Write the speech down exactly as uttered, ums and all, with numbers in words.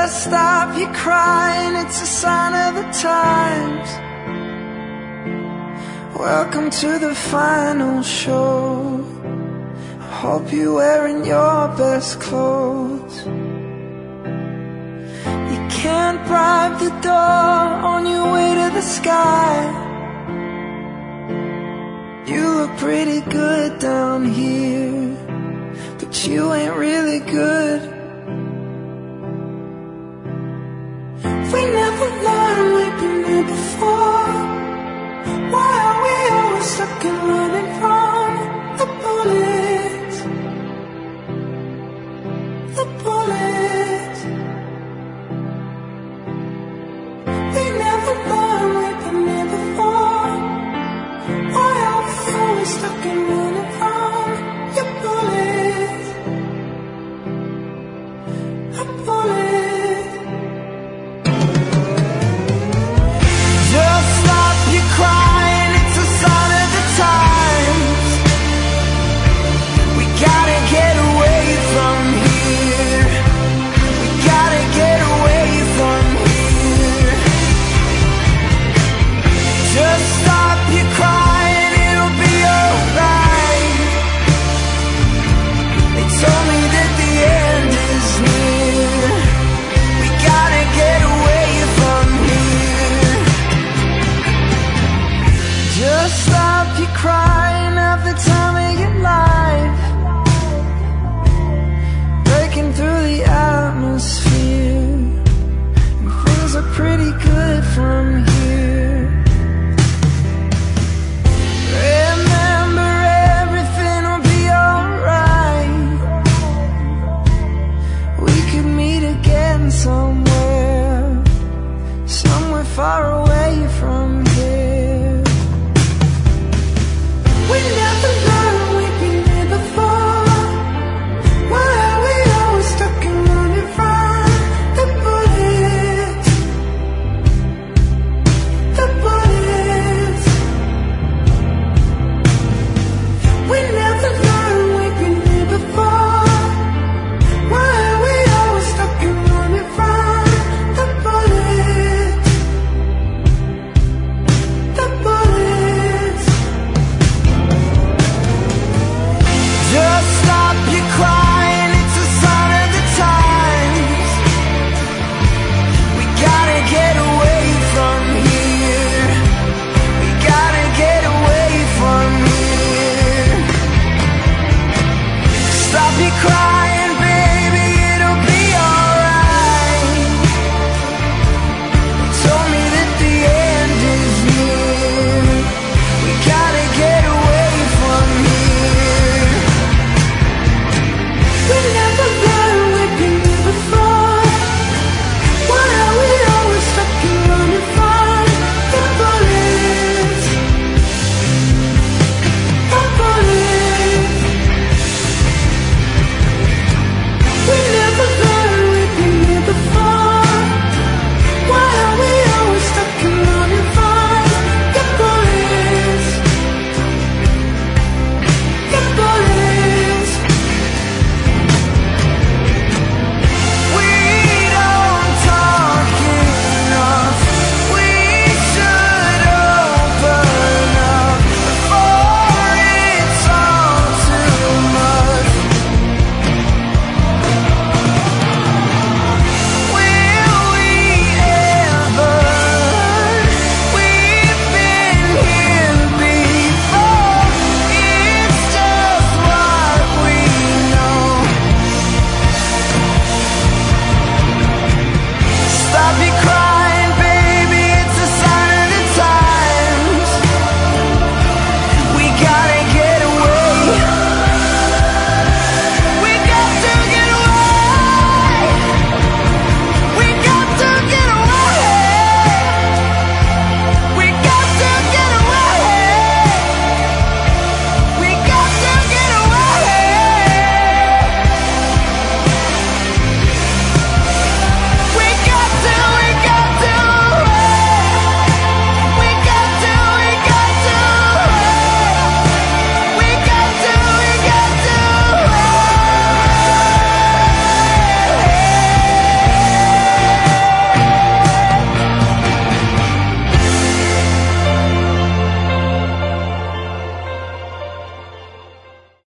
Just stop your crying, it's a sign of the times. Welcome to the final show. I hope you're wearing your best clothes. You can't bribe the door on your way to the sky. You look pretty good down here, but you ain't really good. We never learned we've been here before. Why are we always stuck and running from the bullets? The bullets. We never learned we've been here before. Why are we always stuck and running from your bullets? The bullets. Crying, it's a sign of the times. We gotta get away from here. We gotta get away from here. Just stop your crying, it'll be alright. They told me that the end is near. We gotta get away from here. Just stop your crying at the time of your life. Breaking through the atmosphere, and things are pretty good from here. Remember, everything will be alright. We could meet again somewhere, somewhere far away from